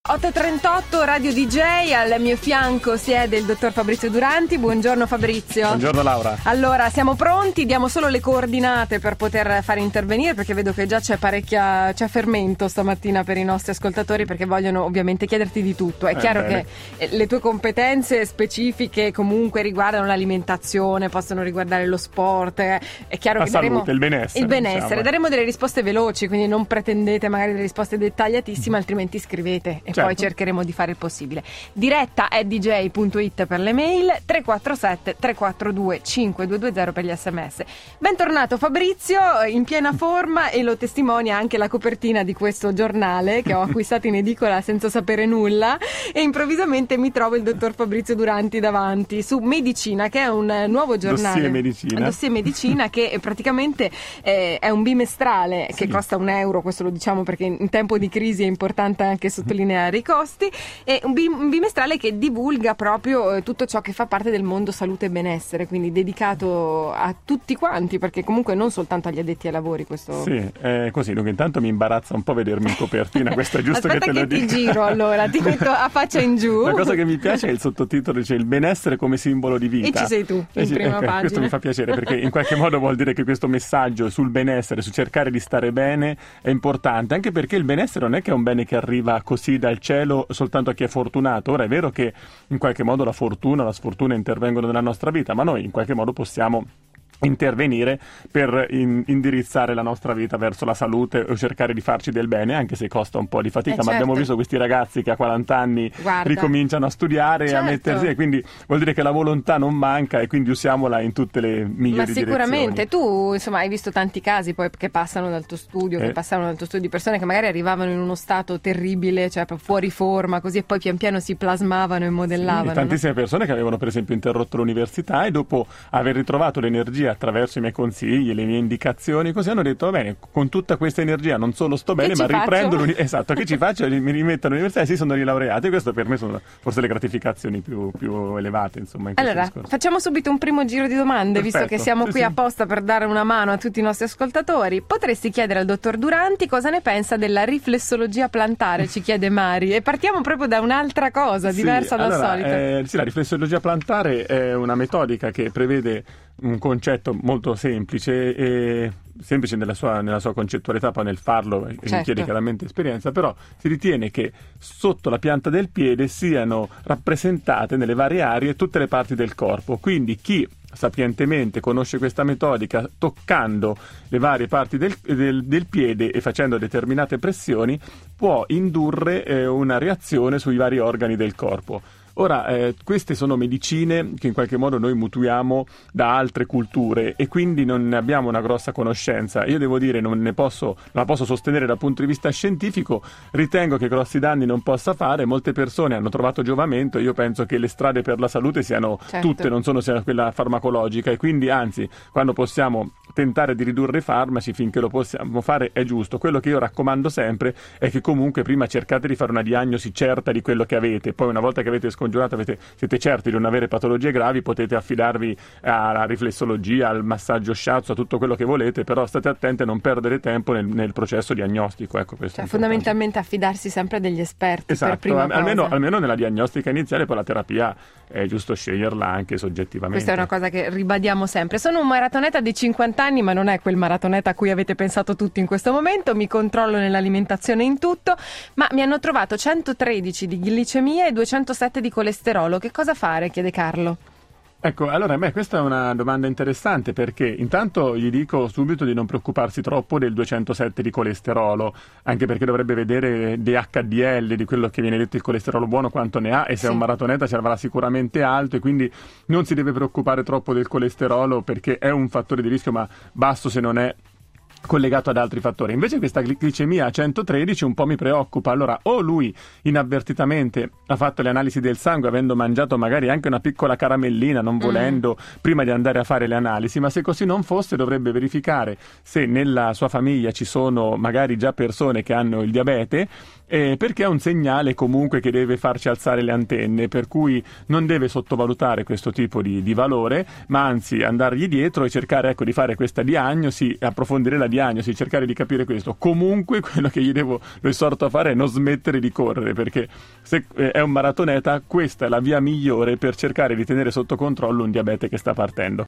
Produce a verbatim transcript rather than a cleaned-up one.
otto e trentotto Radio D J, al mio fianco siede il dottor Fabrizio Duranti. Buongiorno Fabrizio. Buongiorno Laura. Allora, siamo pronti, diamo solo le coordinate per poter fare intervenire, perché vedo che già c'è parecchia c'è fermento stamattina per i nostri ascoltatori, perché vogliono ovviamente chiederti di tutto. È eh, chiaro bene. che le tue competenze specifiche comunque riguardano l'alimentazione, possono riguardare lo sport, è chiaro la che salute, daremo il benessere. Il benessere, diciamo. daremo delle risposte veloci, quindi non pretendete magari delle risposte dettagliatissime, altrimenti scrivete e certo. poi cercheremo di fare il possibile. Diretta è d j punto it per le mail, tre quattro sette tre quattro due cinque due due zero per gli sms. Bentornato Fabrizio, in piena forma, e lo testimonia anche la copertina di questo giornale che ho acquistato in edicola senza sapere nulla, e improvvisamente mi trovo il dottor Fabrizio Duranti davanti su Medicina, che è un nuovo giornale. Dossier Medicina. Dossier Medicina che praticamente eh, è un bimestrale che sì. costa un euro, questo lo diciamo perché in tempo di crisi è importante anche sottolineare i costi, e un, bim- un bimestrale che divulga proprio eh, tutto ciò che fa parte del mondo salute e benessere, quindi dedicato a tutti quanti, perché comunque non soltanto agli addetti ai lavori questo... Sì, è così, dunque intanto mi imbarazza un po' vedermi in copertina, questo è giusto che te lo dica. Aspetta che ti giro allora, ti metto a faccia in giù. La cosa che mi piace è il sottotitolo, cioè il benessere come simbolo di vita. E ci sei tu, in e ci, prima ecco, pagina. Questo mi fa piacere, perché in qualche modo vuol dire che questo messaggio sul benessere, su cercare di stare bene, è importante, anche perché il benessere non è che è un bene che arriva così dal cielo soltanto a chi è fortunato. Ora è vero che in qualche modo la fortuna, la sfortuna intervengono nella nostra vita, ma noi in qualche modo possiamo intervenire per in, indirizzare la nostra vita verso la salute o cercare di farci del bene, anche se costa un po' di fatica, eh ma certo. abbiamo visto questi ragazzi che a quaranta anni Guarda. ricominciano a studiare, certo. a mettersi, e quindi vuol dire che la volontà non manca, e quindi usiamola in tutte le migliori Ma sicuramente direzioni. tu insomma hai visto tanti casi poi che passano dal tuo studio, eh. che passavano dal tuo studio, di persone che magari arrivavano in uno stato terribile, cioè fuori forma, così, e poi pian piano si plasmavano e modellavano. Sì, tantissime no? persone che avevano per esempio interrotto l'università, e dopo aver ritrovato l'energia attraverso i miei consigli, le mie indicazioni, così hanno detto: va bene, con tutta questa energia non solo sto bene, che ma ci riprendo faccio? l'uni- esatto, che ci faccio? Mi rimetto all'università e si sono rilaureati. Questo per me sono forse le gratificazioni più, più elevate, insomma, in questo Allora, discorso. facciamo subito un primo giro di domande, Perfetto. visto che siamo sì, qui sì. apposta per dare una mano a tutti i nostri ascoltatori. Potresti chiedere al dottor Duranti cosa ne pensa della riflessologia plantare, ci chiede Mari, e partiamo proprio da un'altra cosa, Sì, diversa dal allora, solito. Eh, sì, la riflessologia plantare è una metodica che prevede un concetto molto semplice, e semplice nella sua, nella sua concettualità, poi nel farlo Certo. richiede chiaramente esperienza, però si ritiene che sotto la pianta del piede siano rappresentate nelle varie aree tutte le parti del corpo, quindi chi sapientemente conosce questa metodica, toccando le varie parti del, del, del piede e facendo determinate pressioni, può indurre eh, una reazione sui vari organi del corpo. Ora, eh, queste sono medicine che in qualche modo noi mutuiamo da altre culture, e quindi non ne abbiamo una grossa conoscenza. Io devo dire, non ne posso, non la posso sostenere dal punto di vista scientifico, ritengo che grossi danni non possa fare. Molte persone hanno trovato giovamento, io penso che le strade per la salute siano Certo. tutte, non solo sia quella farmacologica, e quindi anzi, quando possiamo tentare di ridurre i farmaci finché lo possiamo fare è giusto. Quello che io raccomando sempre è che comunque prima cercate di fare una diagnosi certa di quello che avete, poi una volta che avete scongiurato, avete, siete certi di non avere patologie gravi, potete affidarvi alla riflessologia, al massaggio shiatsu, a tutto quello che volete, però state attenti a non perdere tempo nel, nel processo diagnostico. Ecco, questo Cioè, è fondamentalmente affidarsi sempre a degli esperti, esatto, per prima almeno, cosa. almeno nella diagnostica iniziale, poi la terapia è giusto sceglierla anche soggettivamente. Questa è una cosa che ribadiamo sempre. Sono un maratoneta di cinquanta anni, ma non è quel maratoneta a cui avete pensato tutti in questo momento. Mi controllo nell'alimentazione, in tutto, ma mi hanno trovato centotredici di glicemia e duecentosette di colesterolo. Che cosa fare? Chiede Carlo. Ecco, allora beh, questa è una domanda interessante, perché intanto gli dico subito di non preoccuparsi troppo del duecentosette di colesterolo, anche perché dovrebbe vedere D H D L, di quello che viene detto il colesterolo buono, quanto ne ha, e se Sì. è un maratoneta ce l'avrà sicuramente alto, e quindi non si deve preoccupare troppo del colesterolo, perché è un fattore di rischio, ma basso se non è collegato ad altri fattori. Invece questa glicemia a centotredici un po' mi preoccupa. Allora, o lui inavvertitamente ha fatto le analisi del sangue avendo mangiato magari anche una piccola caramellina, non volendo, mm. prima di andare a fare le analisi, ma se così non fosse dovrebbe verificare se nella sua famiglia ci sono magari già persone che hanno il diabete, eh, perché è un segnale comunque che deve farci alzare le antenne, per cui non deve sottovalutare questo tipo di, di valore, ma anzi andargli dietro e cercare, ecco, di fare questa diagnosi, approfondire la diagnosi, cercare di capire questo. Comunque quello che gli devo, lo esorto a fare è non smettere di correre, perché se è un maratoneta, questa è la via migliore per cercare di tenere sotto controllo un diabete che sta partendo.